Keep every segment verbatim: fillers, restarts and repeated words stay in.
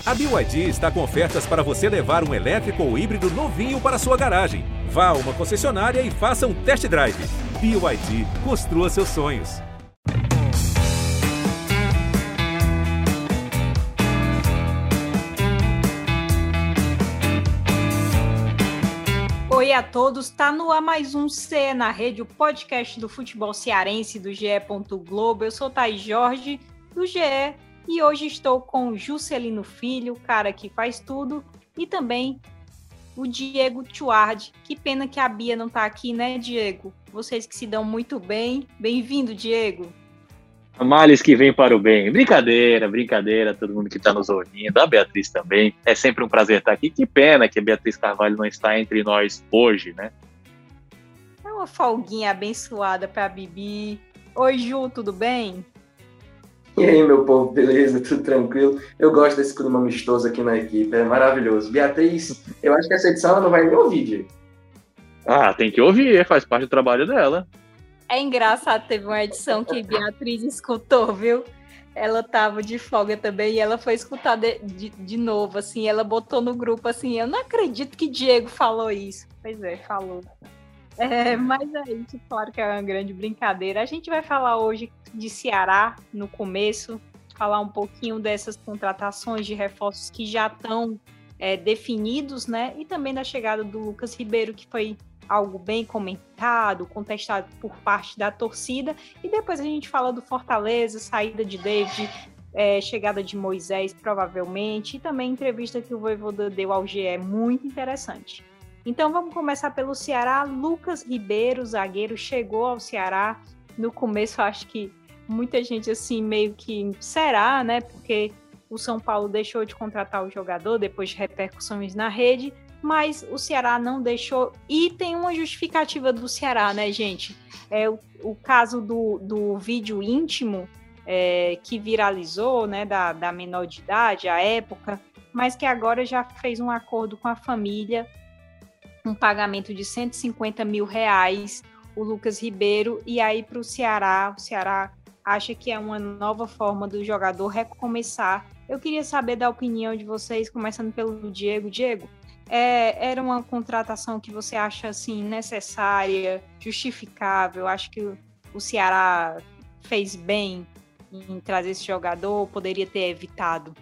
A B Y D está com ofertas para você levar um elétrico ou híbrido novinho para sua garagem. Vá a uma concessionária e faça um test drive. B Y D, construa seus sonhos. Oi a todos, tá no ar mais um C na Rede, o podcast do futebol cearense do G E. Globo. Eu sou Thaís Jorge, do G E, e hoje estou com o Juscelino Filho, o cara que faz tudo, e também o Diego Tuardi. Que pena que a Bia não tá aqui, né, Diego? Vocês que se dão muito bem. Bem-vindo, Diego. Males que vem para o bem. Brincadeira, brincadeira, todo mundo que está nos ouvindo, a Beatriz também. É sempre um prazer estar aqui. Que pena que a Beatriz Carvalho não está entre nós hoje, né? É uma folguinha abençoada para a Bibi. Oi, Ju, tudo bem? E aí, meu povo, beleza? Tudo tranquilo? Eu gosto desse clima amistoso aqui na equipe, é maravilhoso. Beatriz, eu acho que essa edição ela não vai nem ouvir, Diego. Ah, tem que ouvir, faz parte do trabalho dela. É engraçado, teve uma edição que Beatriz escutou, viu? Ela tava de folga também e ela foi escutar de, de, de novo, assim, ela botou no grupo assim, eu não acredito que Diego falou isso. Pois é, falou. É, mas é isso, claro que é uma grande brincadeira. A gente vai falar hoje de Ceará no começo, falar um pouquinho dessas contratações de reforços que já estão é, definidos, né? E também da chegada do Lucas Ribeiro, que foi algo bem comentado, contestado por parte da torcida, e depois a gente fala do Fortaleza, saída de David, é, chegada de Moisés, provavelmente, e também entrevista que o Vojvoda deu ao G E, muito interessante. Então vamos começar pelo Ceará. Lucas Ribeiro, zagueiro, chegou ao Ceará. No começo acho que muita gente assim meio que será, né, porque o São Paulo deixou de contratar o jogador depois de repercussões na rede, mas o Ceará não deixou, e tem uma justificativa do Ceará, né, gente? É o, o caso do, do vídeo íntimo é, que viralizou, né, da, da menor de idade, à época, mas que agora já fez um acordo com a família, um pagamento de cento e cinquenta mil reais, o Lucas Ribeiro, e aí para o Ceará, o Ceará acha que é uma nova forma do jogador recomeçar. Eu queria saber da opinião de vocês, começando pelo Diego. Diego, É, era uma contratação que você acha assim, necessária, justificável? Acho que o, o Ceará fez bem em trazer esse jogador, poderia ter evitado?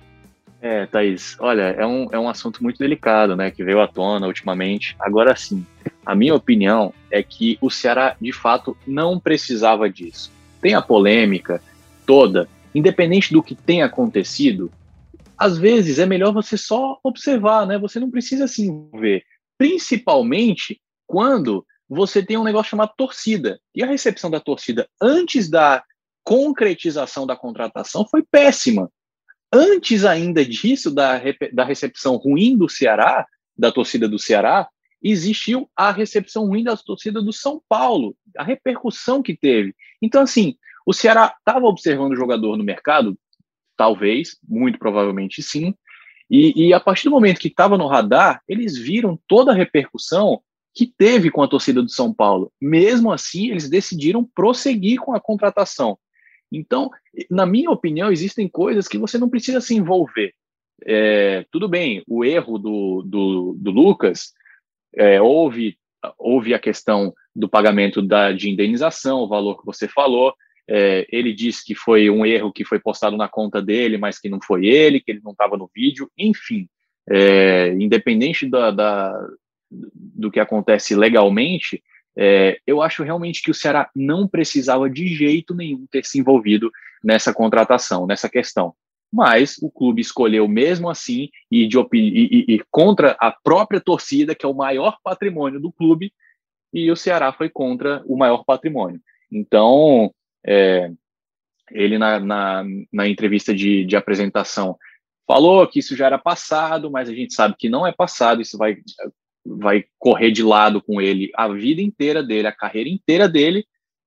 É, Thaís, olha, é um, é um assunto muito delicado, né, que veio à tona ultimamente. Agora sim, a minha opinião é que o Ceará, de fato, não precisava disso. Tem a polêmica toda, independente do que tenha acontecido, às vezes é melhor você só observar, né? Você não precisa se envolver. Principalmente quando você tem um negócio chamado torcida. E a recepção da torcida antes da concretização da contratação foi péssima. Antes ainda disso, da, da recepção ruim do Ceará, da torcida do Ceará, existiu a recepção ruim da torcida do São Paulo, a repercussão que teve. Então, assim, o Ceará estava observando o jogador no mercado. Talvez, muito provavelmente sim, e, e a partir do momento que estava no radar, eles viram toda a repercussão que teve com a torcida do São Paulo. Mesmo assim, eles decidiram prosseguir com a contratação. Então, na minha opinião, existem coisas que você não precisa se envolver. É, tudo bem, o erro do, do, do Lucas, é, houve, houve a questão do pagamento da, de indenização, o valor que você falou. É, ele disse que foi um erro que foi postado na conta dele, mas que não foi ele, que ele não estava no vídeo, enfim, é, independente da, da, do que acontece legalmente, é, eu acho realmente que o Ceará não precisava de jeito nenhum ter se envolvido nessa contratação, nessa questão, mas o clube escolheu mesmo assim e, de opini- e, e, e contra a própria torcida, que é o maior patrimônio do clube, e o Ceará foi contra o maior patrimônio. Então, É, ele na, na, na entrevista de, de apresentação falou que isso já era passado, mas a gente sabe que não é passado, isso vai, vai correr de lado com ele a vida inteira dele, a carreira inteira dele.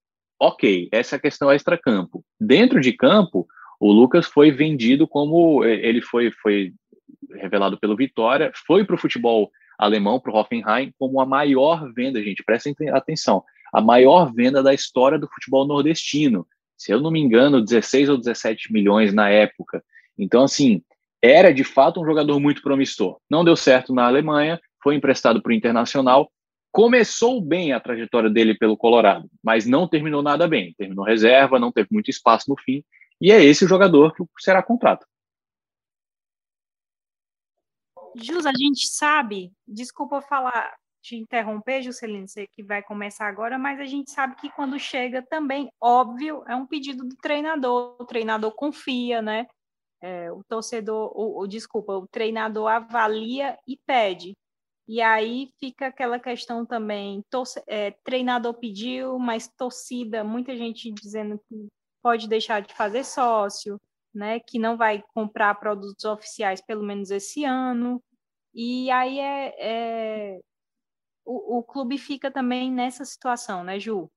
Ok, essa é a questão extra-campo. Dentro de campo, o Lucas foi vendido como, ele foi, foi revelado pelo Vitória, foi para o futebol alemão, para o Hoffenheim, como a maior venda, gente, prestem atenção, a maior venda da história do futebol nordestino. Se eu não me engano, dezesseis ou dezessete milhões na época. Então, assim, era de fato um jogador muito promissor. Não deu certo na Alemanha, foi emprestado para o Internacional, começou bem a trajetória dele pelo Colorado, mas não terminou nada bem. Terminou reserva, não teve muito espaço no fim, e é esse o jogador que o Ceará contrata. Jus, a gente sabe, desculpa falar, te interromper, Juscelino, você que vai começar agora, mas a gente sabe que quando chega também, óbvio, é um pedido do treinador, o treinador confia, né? É, o torcedor, o, o, desculpa, o treinador avalia e pede. E aí fica aquela questão também, torce, é, treinador pediu, mas torcida, muita gente dizendo que pode deixar de fazer sócio, né, que não vai comprar produtos oficiais pelo menos esse ano. E aí é, é o, o clube fica também nessa situação, né, Ju?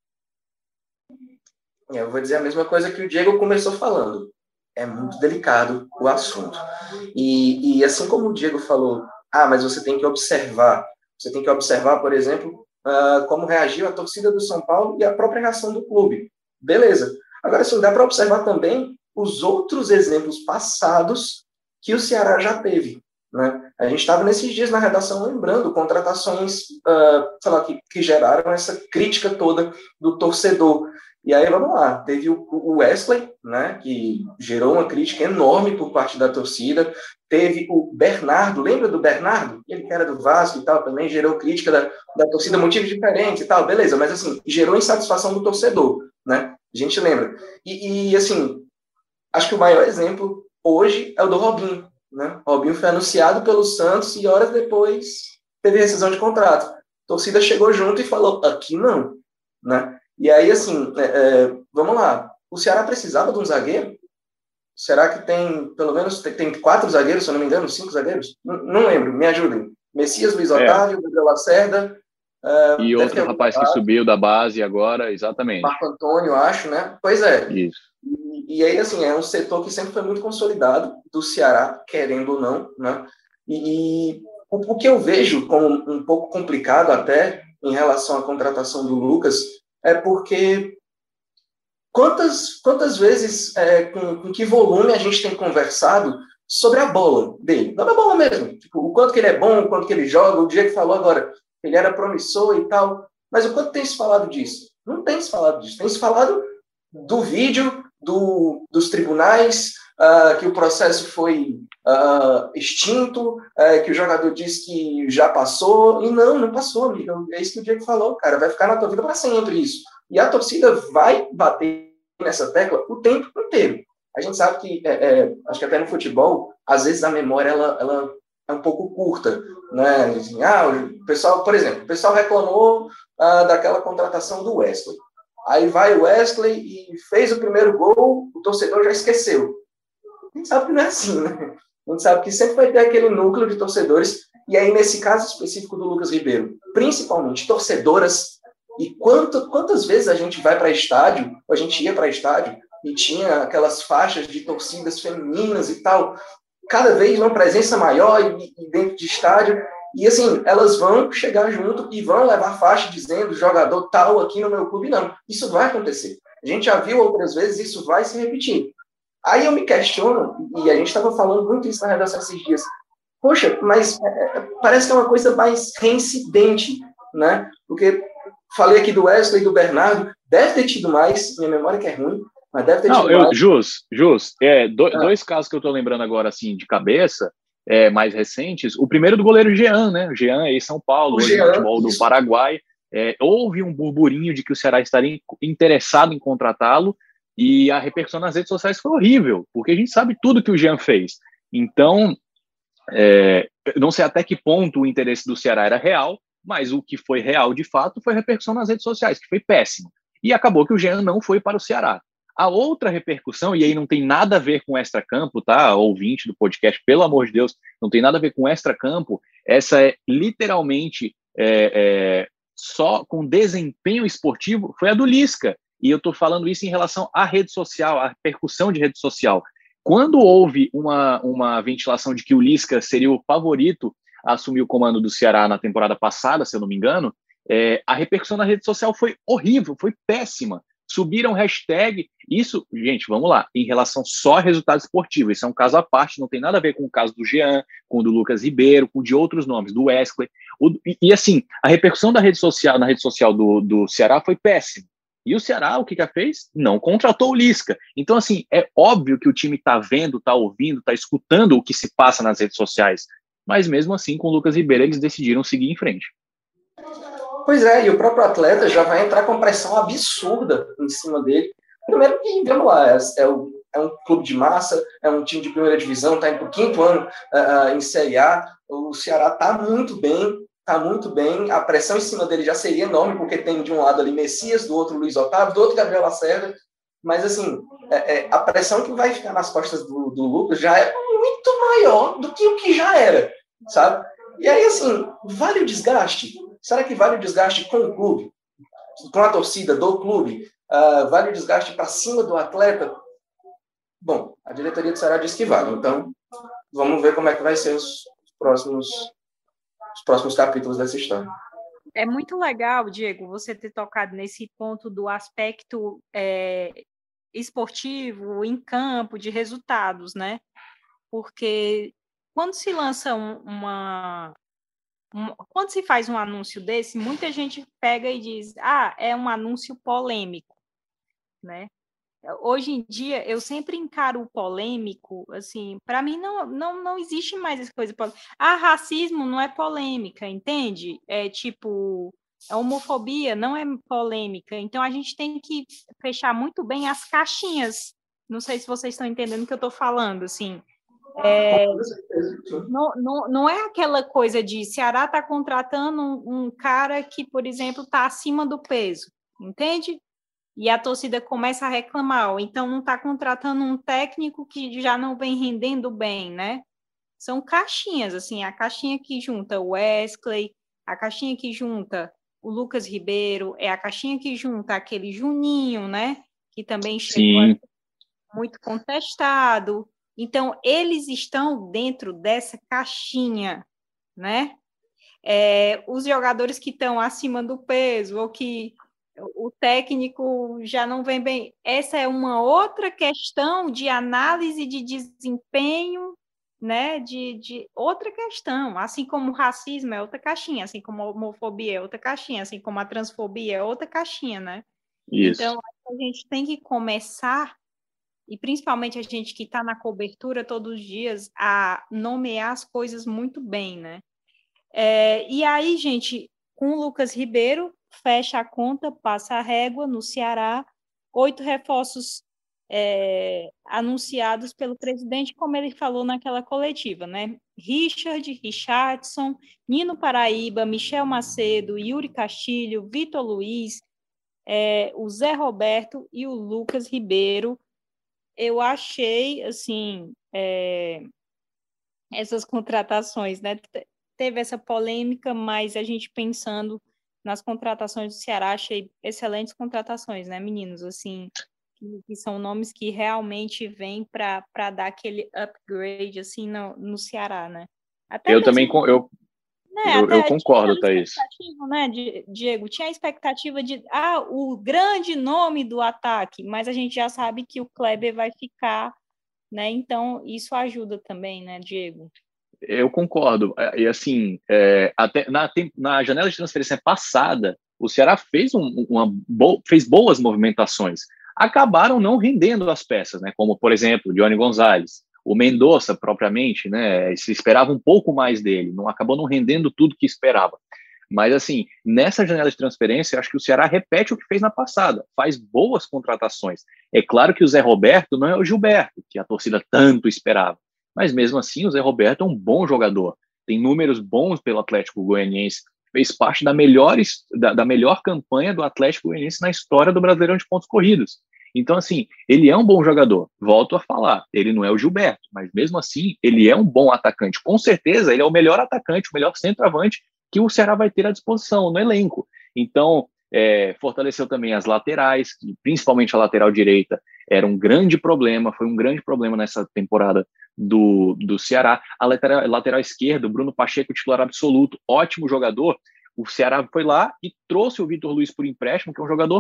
Eu vou dizer a mesma coisa que o Diego começou falando. É muito delicado o assunto. E, e assim como o Diego falou, ah, mas você tem que observar. Você tem que observar, por exemplo, uh, como reagiu a torcida do São Paulo e a própria reação do clube. Beleza. Agora, sim, dá para observar também os outros exemplos passados que o Ceará já teve. Né? A gente estava nesses dias na redação lembrando contratações uh, sei lá, que, que geraram essa crítica toda do torcedor. E aí, vamos lá, teve o Wesley, né, que gerou uma crítica enorme por parte da torcida. Teve o Bernardo, lembra do Bernardo? Ele que era do Vasco e tal, também gerou crítica da, da torcida, motivos diferentes e tal, beleza, mas assim, gerou insatisfação do torcedor, né? A gente lembra. E, e assim, acho que o maior exemplo hoje é o do Robinho, né? O Robinho foi anunciado pelo Santos e horas depois teve rescisão de contrato. A torcida chegou junto e falou, aqui não, né? E aí, assim, é, é, vamos lá, o Ceará precisava de um zagueiro? Será que tem, pelo menos, tem, tem quatro zagueiros, se eu não me engano, cinco zagueiros? Não, não lembro, me ajudem. Messias, Luiz Otávio, é. Gabriel Lacerda. Uh, e outro rapaz que subiu da base agora, exatamente. Marco Antônio, acho, né? Pois é. Isso. E, e aí, assim, é um setor que sempre foi muito consolidado do Ceará, querendo ou não, né? E, e o, o que eu vejo como um pouco complicado até em relação à contratação do Lucas é porque quantas, quantas vezes, é, com, com que volume a gente tem conversado sobre a bola dele? Não é a bola mesmo. Tipo, o quanto que ele é bom, o quanto que ele joga, o Diego falou agora, ele era promissor e tal. Mas o quanto tem se falado disso? Não tem se falado disso. Tem se falado do vídeo, do, dos tribunais, uh, que o processo foi uh, extinto, uh, que o jogador disse que já passou. E não, não passou, amigo. É isso que o Diego falou, cara. Vai ficar na tua vida para sempre isso. E a torcida vai bater nessa tecla o tempo inteiro. A gente sabe que, é, é, acho que até no futebol, às vezes a memória ela, ela é um pouco curta, né? Assim, ah, o pessoal, por exemplo, o pessoal reclamou ah, daquela contratação do Wesley. Aí vai o Wesley e fez o primeiro gol, o torcedor já esqueceu. A gente sabe que não é assim, né? A gente sabe que sempre vai ter aquele núcleo de torcedores, e aí nesse caso específico do Lucas Ribeiro, principalmente torcedoras, e quanto, quantas vezes a gente vai para estádio, ou a gente ia para estádio, e tinha aquelas faixas de torcidas femininas e tal, cada vez uma presença maior e, e dentro de estádio, e assim, elas vão chegar junto e vão levar faixa dizendo jogador tal aqui no meu clube. Não, isso vai acontecer. A gente já viu outras vezes, isso vai se repetir. Aí eu me questiono, e a gente estava falando muito isso na redação esses dias, poxa, mas é, parece que é uma coisa mais reincidente, né? Porque falei aqui do Wesley e do Bernardo, deve ter tido mais, minha memória que é ruim, mas deve ter Não, tido eu, mais. Jus, Jus, é, do, ah. dois casos que eu tô lembrando agora, assim, de cabeça, é, mais recentes. O primeiro do goleiro Jean, né? O Jean é em São Paulo, hoje no futebol do Paraguai. É, houve um burburinho de que o Ceará estaria interessado em contratá-lo, e a repercussão nas redes sociais foi horrível, porque a gente sabe tudo que o Jean fez. Então, é, não sei até que ponto o interesse do Ceará era real, mas o que foi real, de fato, foi a repercussão nas redes sociais, que foi péssimo. E acabou que o Jean não foi para o Ceará. A outra repercussão, e aí não tem nada a ver com extracampo, tá? Ouvinte do podcast, pelo amor de Deus, não tem nada a ver com extracampo. Essa é literalmente é, é, só com desempenho esportivo, foi a do Lisca. E eu estou falando isso em relação à rede social, à repercussão de rede social. Quando houve uma, uma ventilação de que o Lisca seria o favorito a assumir o comando do Ceará na temporada passada, se eu não me engano, é, a repercussão na rede social foi horrível, foi péssima. subiram hashtag, isso, gente, vamos lá, em relação só a resultado esportivo, isso é um caso à parte, não tem nada a ver com o caso do Jean, com o do Lucas Ribeiro, com de outros nomes, do Wesley, o, e, e assim, a repercussão da rede social, na rede social do, do Ceará foi péssima, e o Ceará, o que que fez? Não contratou o Lisca, então assim, é óbvio que o time está vendo, está ouvindo, está escutando o que se passa nas redes sociais, mas mesmo assim, com o Lucas Ribeiro, eles decidiram seguir em frente. Pois é, e o próprio atleta já vai entrar com pressão absurda em cima dele. Primeiro que, vamos lá, é, é, o, é um clube de massa, é um time de primeira divisão, está indo para o quinto ano uh, em Série A, o Ceará está muito bem, está muito bem, a pressão em cima dele já seria enorme, porque tem de um lado ali Messias, do outro Luiz Otávio, do outro Gabriel Lacerda, mas assim, é, é, a pressão que vai ficar nas costas do, do Lucas já é muito maior do que o que já era, sabe? E aí, assim, vale o desgaste? Será que vale o desgaste com o clube? Com a torcida do clube? Uh, vale o desgaste para cima do atleta? Bom, a diretoria do Ceará disse que vale. Então, vamos ver como é que vai ser os próximos, os próximos capítulos dessa história. É muito legal, Diego, você ter tocado nesse ponto do aspecto é, esportivo, em campo, de resultados, né? Porque quando se lança um, uma... Quando se faz um anúncio desse, muita gente pega e diz, ah, é um anúncio polêmico, né? Hoje em dia, eu sempre encaro o polêmico, assim, para mim não, não, não existe mais essa coisa polêmica. Ah, racismo não é polêmica, entende? É tipo, a homofobia não é polêmica. Então, a gente tem que fechar muito bem as caixinhas. Não sei se vocês estão entendendo o que eu estou falando, assim. É, não, não, não é aquela coisa de Ceará está contratando um, um cara que, por exemplo, está acima do peso, entende? E a torcida começa a reclamar, ou então não está contratando um técnico que já não vem rendendo bem, né? São caixinhas, assim, a caixinha que junta o Wesley, a caixinha que junta o Lucas Ribeiro, é a caixinha que junta aquele Juninho, né? Que também chegou muito contestado. Então, eles estão dentro dessa caixinha, né? É, os jogadores que estão acima do peso, ou que o técnico já não vem bem. Essa é uma outra questão de análise de desempenho, né? De, de outra questão. Assim como o racismo é outra caixinha, assim como a homofobia é outra caixinha, assim como a transfobia é outra caixinha, né? Isso. Então, a gente tem que começar, e principalmente a gente que está na cobertura todos os dias, a nomear as coisas muito bem, né? É, e aí, gente, com o Lucas Ribeiro, fecha a conta, passa a régua no Ceará, oito reforços é, anunciados pelo presidente, como ele falou naquela coletiva, né? Richard, Richardson, Nino Paraíba, Michel Macedo, Yuri Castilho, Vitor Luiz, é, o Zé Roberto e o Lucas Ribeiro. Eu achei, assim, é, essas contratações, né? Teve essa polêmica, mas a gente pensando nas contratações do Ceará, achei excelentes contratações, né, meninos? Assim, que, que são nomes que realmente vêm para dar aquele upgrade, assim, no, no Ceará, né? Até eu mesmo, também eu, né, eu, até eu concordo, Thaís. Né, Diego? Tinha a expectativa de, ah, o grande nome do ataque, mas a gente já sabe que o Kleber vai ficar, né? Então, isso ajuda também, né, Diego? Eu concordo. E assim, é, até na, na janela de transferência passada, o Ceará fez, um, uma, bo, fez boas movimentações. Acabaram não rendendo as peças, né? Como, por exemplo, o Johnny Gonzalez, o Mendonça, propriamente, né? Se esperava um pouco mais dele, não acabou não rendendo tudo que esperava. Mas, assim, nessa janela de transferência, eu acho que o Ceará repete o que fez na passada, faz boas contratações. É claro que o Zé Roberto não é o Gilberto, que a torcida tanto esperava. Mas mesmo assim, o Zé Roberto é um bom jogador, tem números bons pelo Atlético Goianiense, fez parte da melhor, da, da melhor campanha do Atlético Goianiense na história do Brasileirão de pontos corridos. Então, assim, ele é um bom jogador, volto a falar, ele não é o Gilberto, mas mesmo assim, ele é um bom atacante. Com certeza, ele é o melhor atacante, o melhor centroavante que o Ceará vai ter à disposição no elenco. Então, é, fortaleceu também as laterais, principalmente a lateral direita, era um grande problema, foi um grande problema nessa temporada do, do Ceará. A lateral, lateral esquerda, Bruno Pacheco, titular absoluto, ótimo jogador. O Ceará foi lá e trouxe o Vitor Luiz por empréstimo, que é um jogador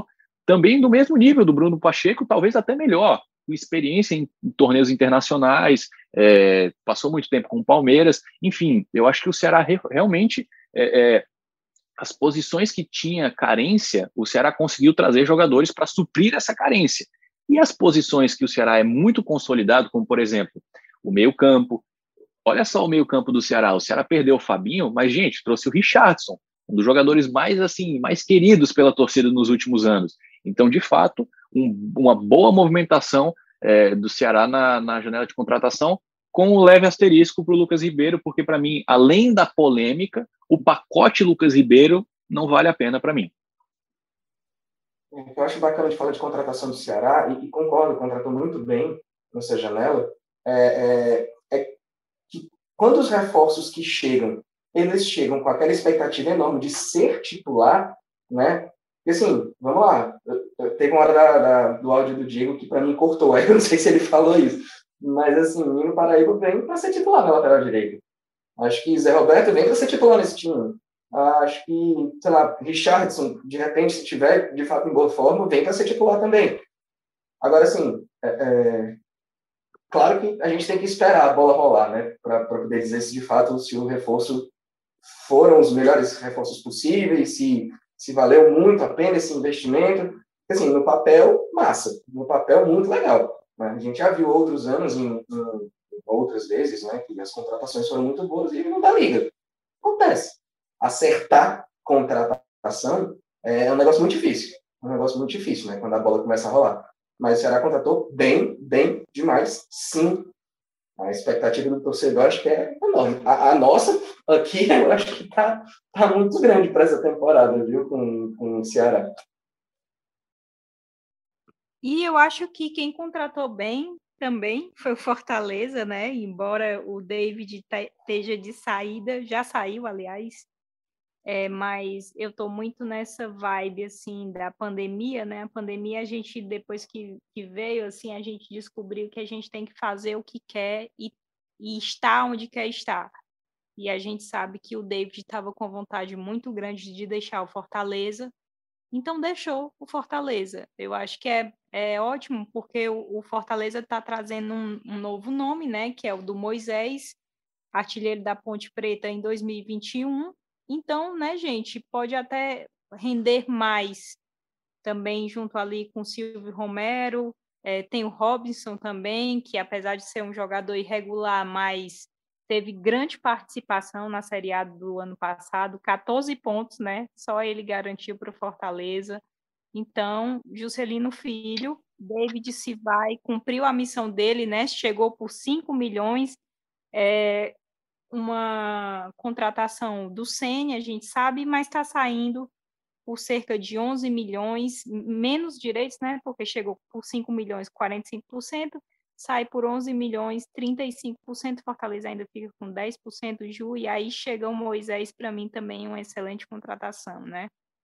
também do mesmo nível do Bruno Pacheco, talvez até melhor, com experiência em, em torneios internacionais, é, passou muito tempo com o Palmeiras, enfim, eu acho que o Ceará re, realmente, é, é, as posições que tinha carência, o Ceará conseguiu trazer jogadores para suprir essa carência. E as posições que o Ceará é muito consolidado, como, por exemplo, o meio-campo. Olha só o meio-campo do Ceará. O Ceará perdeu o Fabinho, mas, gente, trouxe o Richardson, um dos jogadores mais, assim, mais queridos pela torcida nos últimos anos. Então, de fato, um, uma boa movimentação é, do Ceará na, na janela de contratação, com um leve asterisco para o Lucas Ribeiro, porque, para mim, além da polêmica, o pacote Lucas Ribeiro não vale a pena para mim. O que eu acho bacana de falar de contratação do Ceará, e, e concordo, contratou muito bem nessa janela, é, é, é que quando os reforços que chegam, eles chegam com aquela expectativa enorme de ser titular, né? E assim, vamos lá, eu, eu, teve uma hora da, da, do áudio do Diego que para mim cortou, aí eu não sei se ele falou isso, mas assim, o Nino Paraíba vem para ser titular na lateral direita. Acho que Zé Roberto vem para ser titular nesse time. Acho que, sei lá, Richardson, de repente, se tiver de fato em boa forma, vem para ser titular também. Agora, assim, é, é, claro que a gente tem que esperar a bola rolar, né, para poder dizer se de fato se o reforço foram os melhores reforços possíveis, se, se valeu muito a pena esse investimento. Assim, no papel, massa. No papel, muito legal. Né? A gente já viu outros anos, em, em outras vezes, né, que as contratações foram muito boas e não dá liga. Acontece. Acertar contratação é um negócio muito difícil. É um negócio muito difícil, né? Quando a bola começa a rolar. Mas o Ceará contratou bem, bem demais, sim. A expectativa do torcedor acho que é enorme. A, a nossa aqui, eu acho que tá, tá muito grande para essa temporada, viu? Com, com o Ceará. E eu acho que quem contratou bem também foi o Fortaleza, né? Embora o David esteja de saída, já saiu, aliás. É, mas eu estou muito nessa vibe, assim, da pandemia, né? A pandemia, a gente, depois que, que veio, assim, a gente descobriu que a gente tem que fazer o que quer e, e estar onde quer estar. E a gente sabe que o David estava com vontade muito grande de deixar o Fortaleza, então deixou o Fortaleza. Eu acho que é, é ótimo, porque o, o Fortaleza está trazendo um, um novo nome, né? Que é o do Moisés, artilheiro da Ponte Preta em dois mil e vinte e um. Então, né, gente, pode até render mais também junto ali com o Silvio Romero. É, tem o Robinson também, que apesar de ser um jogador irregular, mas teve grande participação na Série A do ano passado, catorze pontos, né? Só ele garantiu para o Fortaleza. Então, Juscelino Filho, David se vai, cumpriu a missão dele, né? Chegou por cinco milhões, é, uma contratação do Ceni, a gente sabe, mas está saindo por cerca de onze milhões, menos direitos, né? Porque chegou por cinco milhões, quarenta e cinco por cento, sai por onze milhões, trinta e cinco por cento, Fortaleza ainda fica com dez por cento, Ju, e aí chega o Moisés, para mim também uma excelente contratação, né?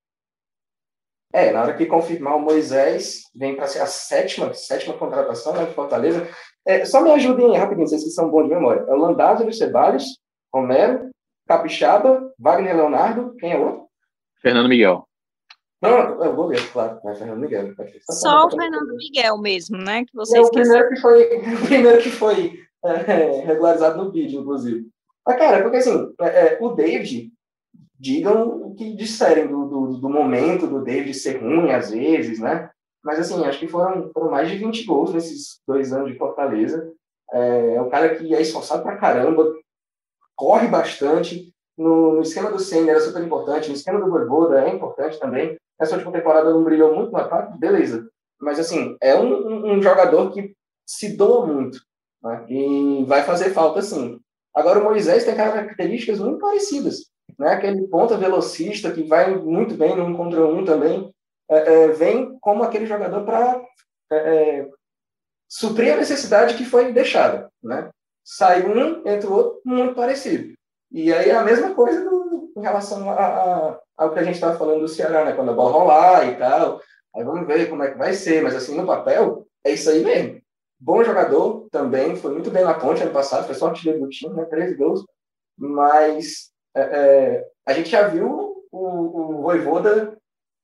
É, na hora que confirmar o Moisés, vem para ser a sétima, sétima contratação, né, de Fortaleza. É, só me ajudem rapidinho, vocês que são bons de memória. É o Landázuri, Ceballos, Romero, Capixaba, Wagner Leonardo, quem é o outro? Fernando Miguel. Não, eu vou ver, claro, é Fernando Miguel. Só o Fernando Miguel mesmo, né, que você é o esqueceu. primeiro que foi, o primeiro que foi é, regularizado no vídeo, inclusive. Mas, cara, porque assim, é, o David, digam o que disserem do, do, do momento do David ser ruim, às vezes, né? Mas, assim, acho que foram, foram mais de vinte gols nesses dois anos de Fortaleza. É, é um cara que é esforçado pra caramba, corre bastante. No, no esquema do Ceni era super importante, no esquema do Vojvoda é importante também. Essa última temporada não brilhou muito no ataque, beleza. Mas, assim, é um, um, um jogador que se doa muito, né? E vai fazer falta, sim. Agora, o Moisés tem características muito parecidas, né? Aquele ponta velocista que vai muito bem no um contra um também, é, é, vem como aquele jogador para é, é, suprir a necessidade que foi deixada, né? Sai um, entra o outro, muito parecido. E aí é a mesma coisa do, em relação a, a, ao que a gente estava falando do Ceará, né? Quando a bola rolar e tal, aí vamos ver como é que vai ser, mas assim, no papel, é isso aí mesmo. Bom jogador também, foi muito bem na Ponte ano passado, foi só artilheiro do time, né? treze gols, mas é, é, a gente já viu o, o Vojvoda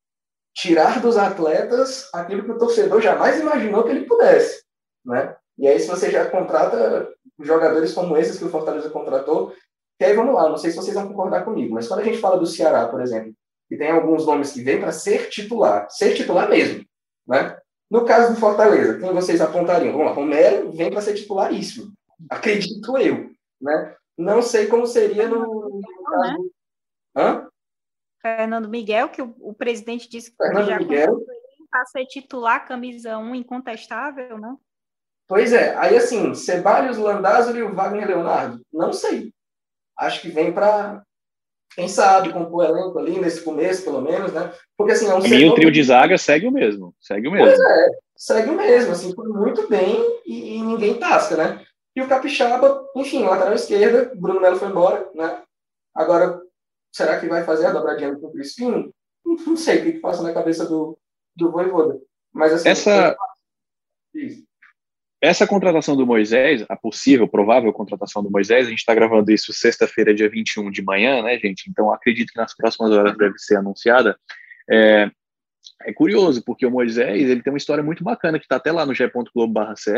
tirar dos atletas aquilo que o torcedor jamais imaginou que ele pudesse, né? E aí, se você já contrata jogadores como esses que o Fortaleza contratou, que aí vamos lá, não sei se vocês vão concordar comigo, mas quando a gente fala do Ceará, por exemplo, que tem alguns nomes que vêm para ser titular, ser titular mesmo, né? No caso do Fortaleza, quem vocês apontariam? Vamos lá, Romero vem para ser titularíssimo, acredito eu, né? Não sei como seria no, no caso... Né? Hã? Fernando Miguel, que o, o presidente disse que Fernando já Miguel. para ser titular, camisa um, incontestável, né? Pois é, aí assim, Ceballos, Landázuri e o Wagner Leonardo, não sei. Acho que vem para, quem sabe, compor elenco ali nesse começo, pelo menos, né? Porque assim, é um Para mim, o trio muito... de zaga segue o mesmo, segue o mesmo. Pois é, segue o mesmo, assim, foi muito bem e, e ninguém tasca, né? E o Capixaba, enfim, lateral esquerda, Bruno Melo foi embora, né? Agora, será que vai fazer a dobradinha com o Crispim? Não sei o que, que passa na cabeça do, do Vojvoda. Mas assim... Essa... Eu... Essa contratação do Moisés, a possível, provável contratação do Moisés, a gente está gravando isso sexta-feira, dia vinte e um de manhã, né, gente? Então, acredito que nas próximas horas deve ser anunciada. É, é curioso, porque o Moisés, ele tem uma história muito bacana, que está até lá no ge ponto globo barra ce,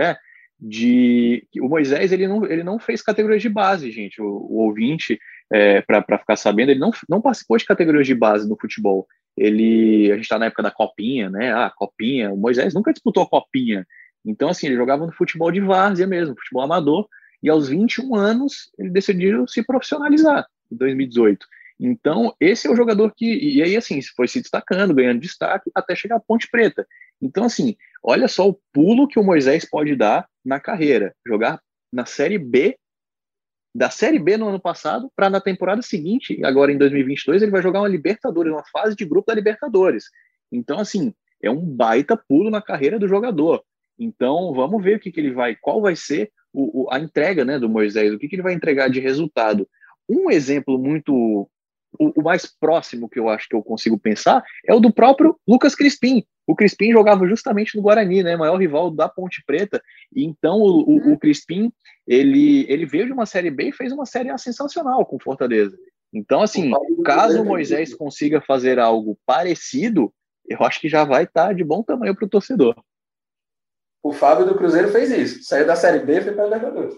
de o Moisés, ele não, ele não fez categorias de base, gente. O, o ouvinte, é, para ficar sabendo, ele não, não participou de categorias de base no futebol. Ele, a gente está na época da Copinha, né? Ah, Copinha. O Moisés nunca disputou a Copinha. Então, assim, ele jogava no futebol de várzea mesmo, futebol amador, e aos vinte e um anos ele decidiu se profissionalizar, em dois mil e dezoito. Então, esse é o jogador que, e aí, assim, foi se destacando, ganhando destaque, até chegar à Ponte Preta. Então, assim, olha só o pulo que o Moisés pode dar na carreira, jogar na Série B, da Série B no ano passado, para na temporada seguinte, agora em dois mil e vinte e dois, ele vai jogar uma Libertadores, uma fase de grupo da Libertadores. Então, assim, é um baita pulo na carreira do jogador. Então, vamos ver o que, que ele vai, qual vai ser o, o, a entrega, né, do Moisés, o que, que ele vai entregar de resultado. Um exemplo muito, o, o mais próximo que eu acho que eu consigo pensar é o do próprio Lucas Crispim. O Crispim jogava justamente no Guarani, né, maior rival da Ponte Preta, e então o, o, o Crispim, ele, ele veio de uma Série B e fez uma Série A sensacional com Fortaleza. Então, assim, caso o Moisés consiga fazer algo parecido, eu acho que já vai estar de bom tamanho para o torcedor. O Fábio do Cruzeiro fez isso. Saiu da Série B e foi para a Libertadores.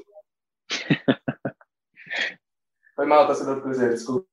Foi mal, torcedor do Cruzeiro, desculpa.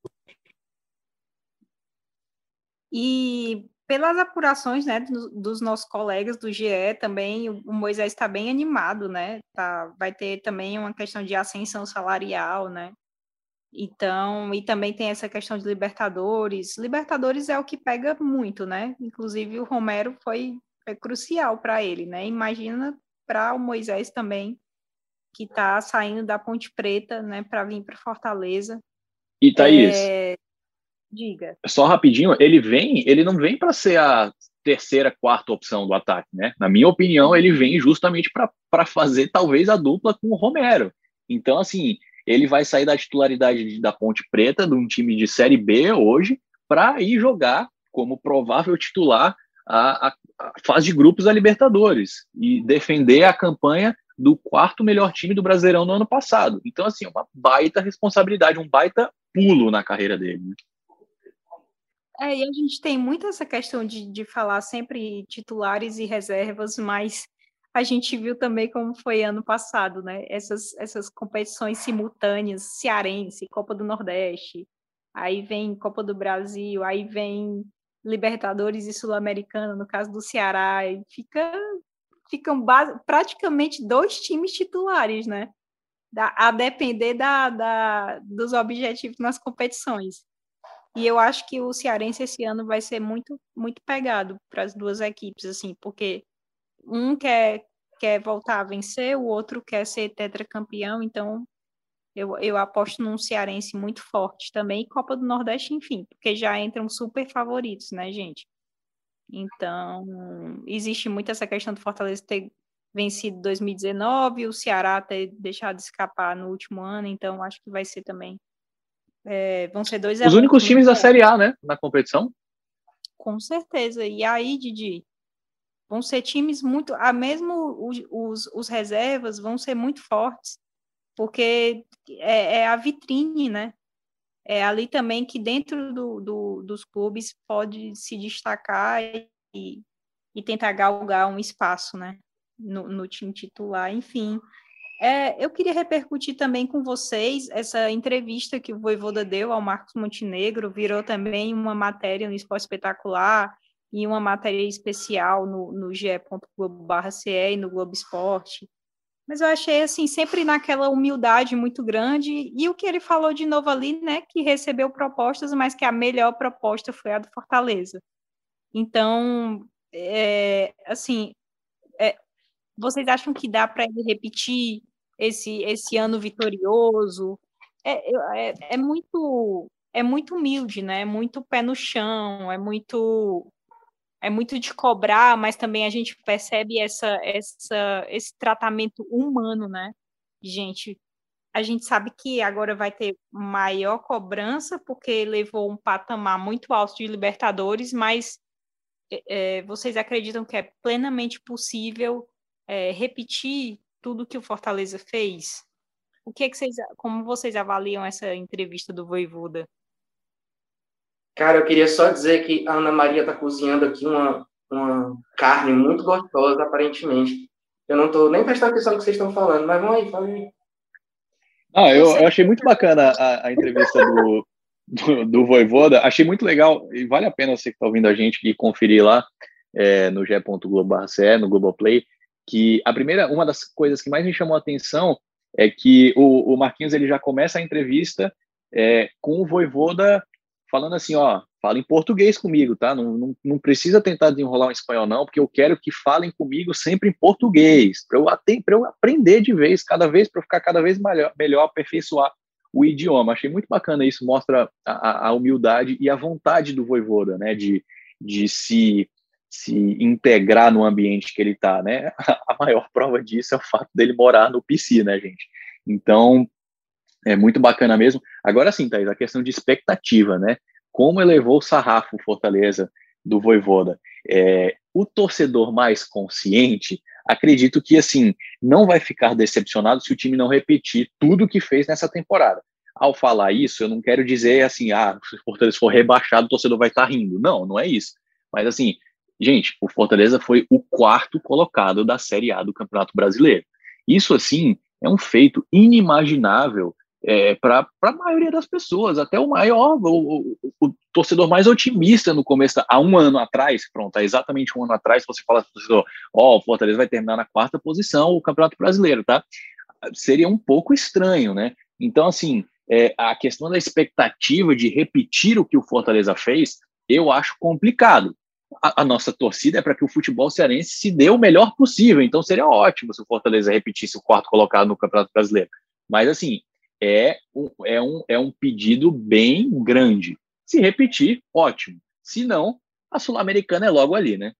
E pelas apurações, né, dos, dos nossos colegas do G E também, o, o Moisés está bem animado, né? Tá, vai ter também uma questão de ascensão salarial, né? Então, e também tem essa questão de Libertadores. Libertadores é o que pega muito, né? Inclusive o Romero foi é crucial para ele, né? Imagina para o Moisés também, que está saindo da Ponte Preta, né, para vir para Fortaleza. E Thaís, é... diga. Só rapidinho, ele vem, ele não vem para ser a terceira, quarta opção do ataque, né? Na minha opinião, ele vem justamente para fazer talvez a dupla com o Romero. Então, assim, ele vai sair da titularidade da Ponte Preta, de um time de Série B hoje, para ir jogar como provável titular A, a, a fase de grupos da Libertadores e defender a campanha do quarto melhor time do Brasileirão no ano passado. Então, assim, uma baita responsabilidade, um baita pulo na carreira dele. Né? É, e a gente tem muito essa questão de, de falar sempre titulares e reservas, mas a gente viu também como foi ano passado, né? Essas, essas competições simultâneas, cearense, Copa do Nordeste, aí vem Copa do Brasil, aí vem Libertadores e Sul-Americana, no caso do Ceará, e fica, ficam base, praticamente dois times titulares, né? Da, a depender da, da, dos objetivos nas competições. E eu acho que o cearense esse ano vai ser muito, muito pegado para as duas equipes, assim, porque um quer, quer voltar a vencer, o outro quer ser tetracampeão, então Eu, eu aposto num cearense muito forte também, e Copa do Nordeste, enfim, porque já entram super favoritos, né, gente? Então, existe muito essa questão do Fortaleza ter vencido dois mil e dezenove, o Ceará ter deixado de escapar no último ano, então acho que vai ser também. É, vão ser dois Os únicos times da Série A, né, na competição? Com certeza. E aí, Didi, vão ser times muito. Ah, mesmo os, os, os reservas vão ser muito fortes, porque é, é a vitrine, né? é ali também que dentro do, do, dos clubes pode se destacar e, e tentar galgar um espaço, né, no, no time titular, enfim. É, eu queria repercutir também com vocês essa entrevista que o Vojvoda deu ao Marcos Montenegro, virou também uma matéria no Esporte Espetacular e uma matéria especial no, no ge ponto globo barra ce e e no Globo Esporte. Mas eu achei, assim, sempre naquela humildade muito grande, e o que ele falou de novo ali, né, que recebeu propostas, mas que a melhor proposta foi a do Fortaleza. Então, é, assim, é, vocês acham que dá para ele repetir esse, esse ano vitorioso? É, é, é, muito, é muito humilde, né? É muito pé no chão, é muito, é muito de cobrar, mas também a gente percebe essa, essa, esse tratamento humano, né? Gente, a gente sabe que agora vai ter maior cobrança, porque levou um patamar muito alto de Libertadores, mas é, vocês acreditam que é plenamente possível é, repetir tudo que o Fortaleza fez? O que é que vocês, como vocês avaliam essa entrevista do Vojvoda? Cara, eu queria só dizer que a Ana Maria está cozinhando aqui uma, uma carne muito gostosa, aparentemente. Eu não estou nem prestando atenção no que vocês estão falando, mas vamos aí, fala aí. Ah, eu, eu achei muito bacana a, a entrevista do, do, do Vojvoda, achei muito legal, e vale a pena você que está ouvindo a gente ir conferir lá é, no ge ponto globo barra ce e, no Globoplay, que a primeira, uma das coisas que mais me chamou a atenção é que o, o Marquinhos ele já começa a entrevista é, com o Vojvoda falando assim, ó, fala em português comigo, tá? Não, não, não precisa tentar desenrolar um espanhol não, porque eu quero que falem comigo sempre em português, para eu, eu aprender de vez, cada vez, para ficar cada vez melhor, melhor, aperfeiçoar o idioma. Achei muito bacana isso, mostra a, a humildade e a vontade do Vojvoda, né, de, de se, se integrar no ambiente que ele está, né? A maior prova disso é o fato dele morar no P C, né, gente? Então, é muito bacana mesmo. Agora sim, Thaís, a questão de expectativa, né? Como elevou o sarrafo o Fortaleza do Vojvoda. É, o torcedor mais consciente, acredito que, assim, não vai ficar decepcionado se o time não repetir tudo que fez nessa temporada. Ao falar isso, eu não quero dizer assim, ah, se o Fortaleza for rebaixado, o torcedor vai estar rindo. Não, não é isso. Mas, assim, gente, o Fortaleza foi o quarto colocado da Série A do Campeonato Brasileiro. Isso, assim, é um feito inimaginável É, para a maioria das pessoas, até o maior, o, o, o torcedor mais otimista no começo, da, há um ano atrás, pronto, há exatamente um ano atrás, você fala para o torcedor, ó, oh, o Fortaleza vai terminar na quarta posição o Campeonato Brasileiro, tá? Seria um pouco estranho, né? Então, assim, é, a questão da expectativa de repetir o que o Fortaleza fez, eu acho complicado. A, a nossa torcida é para que o futebol cearense se dê o melhor possível, então seria ótimo se o Fortaleza repetisse o quarto colocado no Campeonato Brasileiro. Mas, assim, É um, é, um, é um pedido bem grande. Se repetir, ótimo. Se não, a Sul-Americana é logo ali, né?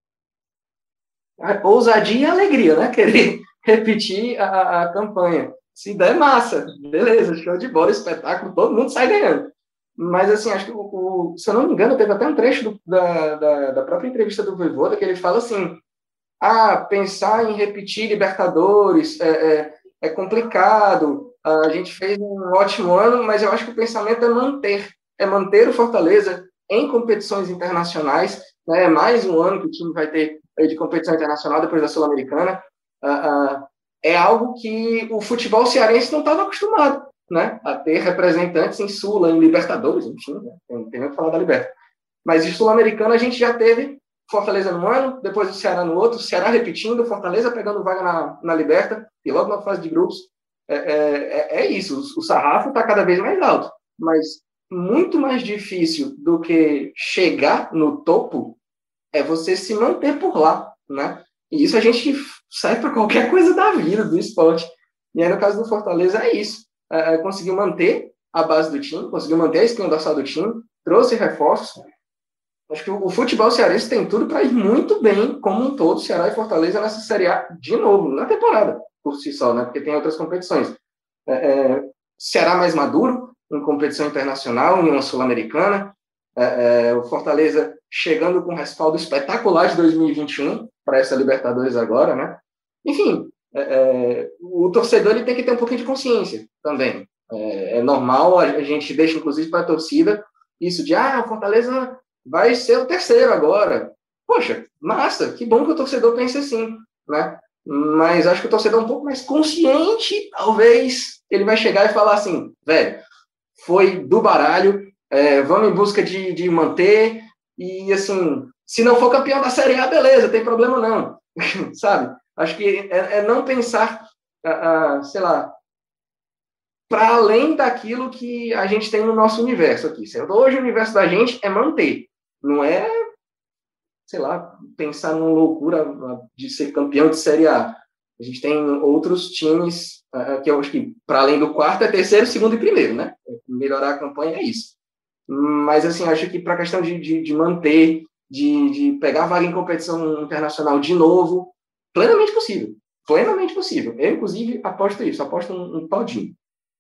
A ousadia e alegria, né? Querer repetir a, a campanha. Se der, massa. Beleza, show de bola, espetáculo, todo mundo sai ganhando. Mas, assim, acho que, o, o, se eu não me engano, teve até um trecho do, da, da, da própria entrevista do Vojvoda que ele fala assim, ah, pensar em repetir Libertadores é, é, é complicado. A gente fez um ótimo ano, mas eu acho que o pensamento é manter, é manter o Fortaleza em competições internacionais, né? Mais um ano que o time vai ter de competição internacional depois da Sul-Americana. Uh, uh, é algo que o futebol cearense não estava acostumado, né? A ter representantes em Sula, em Libertadores, enfim, né? Não tem nem o que falar da Libertadores. Mas de Sul-Americana a gente já teve Fortaleza no ano, depois o Ceará no outro, o Ceará repetindo, Fortaleza pegando vaga na, na Liberta, e logo na fase de grupos. É, é, é isso, o sarrafo está cada vez mais alto, mas muito mais difícil do que chegar no topo é você se manter por lá, né? E isso a gente sai para qualquer coisa da vida, do esporte. E aí, no caso do Fortaleza, é isso. É, conseguiu manter a base do time, conseguiu manter a espinha dorsal do time, trouxe reforços. Acho que o, o futebol cearense tem tudo para ir muito bem, como um todo, Ceará e Fortaleza nessa Série A de novo, na temporada. Por si só, né? Porque tem outras competições. É, é, Ceará mais maduro, em competição internacional, em uma Sul-Americana. É, é, o Fortaleza chegando com respaldo espetacular de dois mil e vinte e um para essa Libertadores agora, né? Enfim, é, é, o torcedor ele tem que ter um pouquinho de consciência também. É, é normal, a gente deixa, inclusive, para a torcida, isso de, ah, o Fortaleza vai ser o terceiro agora. Poxa, massa, que bom que o torcedor pense assim, né? Mas acho que o torcedor é um pouco mais consciente, talvez ele vai chegar e falar assim, velho, foi do baralho, é, vamos em busca de, de manter, e assim, se não for campeão da Série A, beleza, tem problema não, sabe? Acho que é, é não pensar, uh, uh, sei lá, para além daquilo que a gente tem no nosso universo aqui. Hoje o universo da gente é manter, não é, sei lá, pensar numa loucura de ser campeão de Série A. A gente tem outros times, uh, que eu acho que, para além do quarto, é terceiro, segundo e primeiro, né? Melhorar a campanha é isso. Mas, assim, acho que para a questão de, de, de manter, de, de pegar vaga em competição internacional de novo, plenamente possível. Plenamente possível. Eu, inclusive, aposto isso, aposto um, um todinho.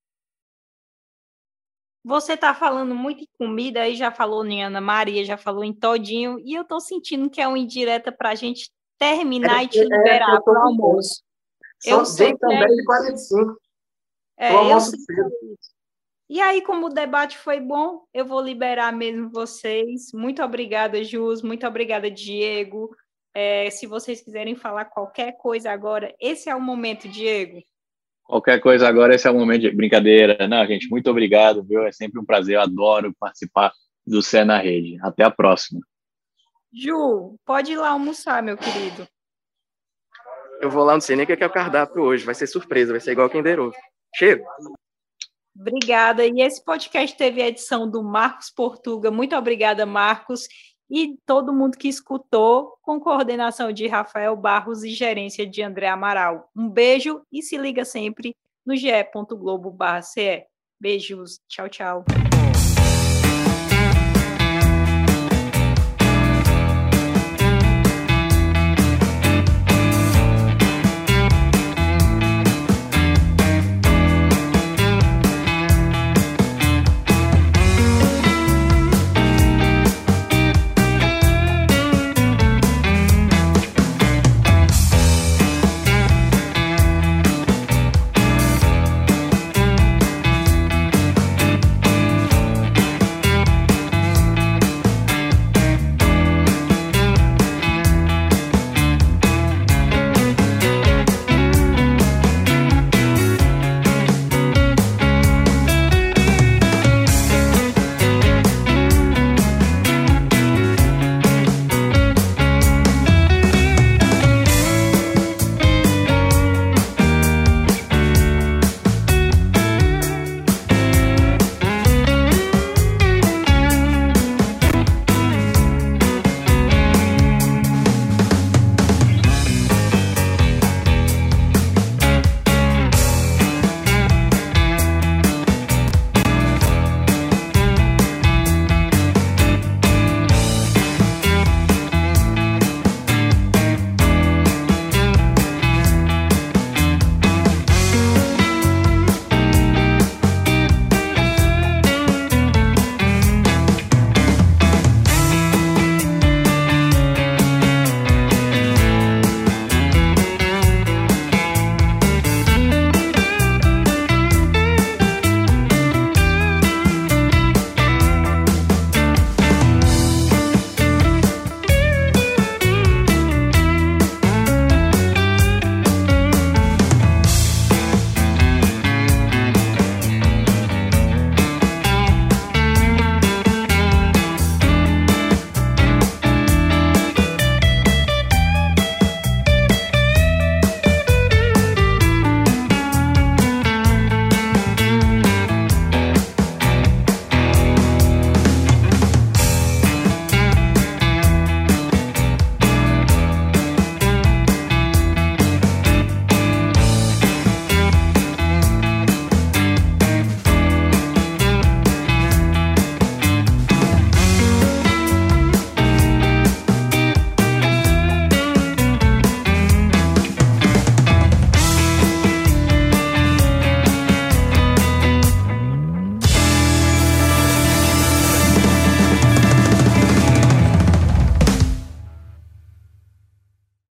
Você está falando muito em comida, aí já falou em Ana Maria, já falou em todinho, e eu estou sentindo que é uma indireta para a gente terminar é, e te liberar é, para o almoço. Eu sei que é dez e quarenta e cinco. É, eu sei que é isso. E aí, como o debate foi bom, eu vou liberar mesmo vocês. Muito obrigada, Jus. Muito obrigada, Diego. É, se vocês quiserem falar qualquer coisa agora, esse é o momento, Diego. Qualquer coisa agora, esse é o momento de brincadeira. Não, gente, muito obrigado, viu? É sempre um prazer, eu adoro participar do Cé na Rede. Até a próxima. Ju, pode ir lá almoçar, meu querido. Eu vou lá, não sei nem o que é o cardápio hoje. Vai ser surpresa, vai ser igual Kinder Ovo. Cheiro! Obrigada. E esse podcast teve a edição do Marcos Portuga. Muito obrigada, Marcos. E todo mundo que escutou, com coordenação de Rafael Barros e gerência de André Amaral. Um beijo e se liga sempre no ge ponto globo barra ce. Beijos. Tchau, tchau.